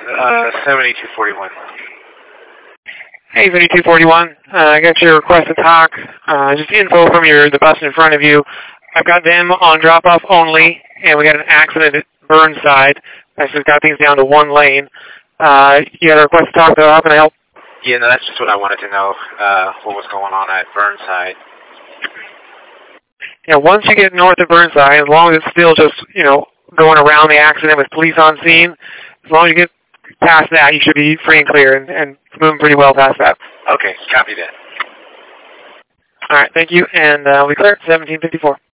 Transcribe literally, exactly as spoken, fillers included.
Uh, seventy-two forty-one. Hey, seventy-two forty-one. Uh, I got your request to talk. Uh, just info from your the bus in front of you. I've got them on drop-off only, and we got an accident at Burnside. I just got things down to one lane. Uh, you got a request to talk, though. How can I help? Yeah, no, that's just what I wanted to know, uh, what was going on at Burnside. Yeah, once you get north of Burnside, as long as it's still just, you know, going around the accident with police on scene, as long as you get past that, you should be free and clear, and, and moving pretty well past that. Okay, copy that. All right, thank you, and uh, we clear seventeen fifty-four.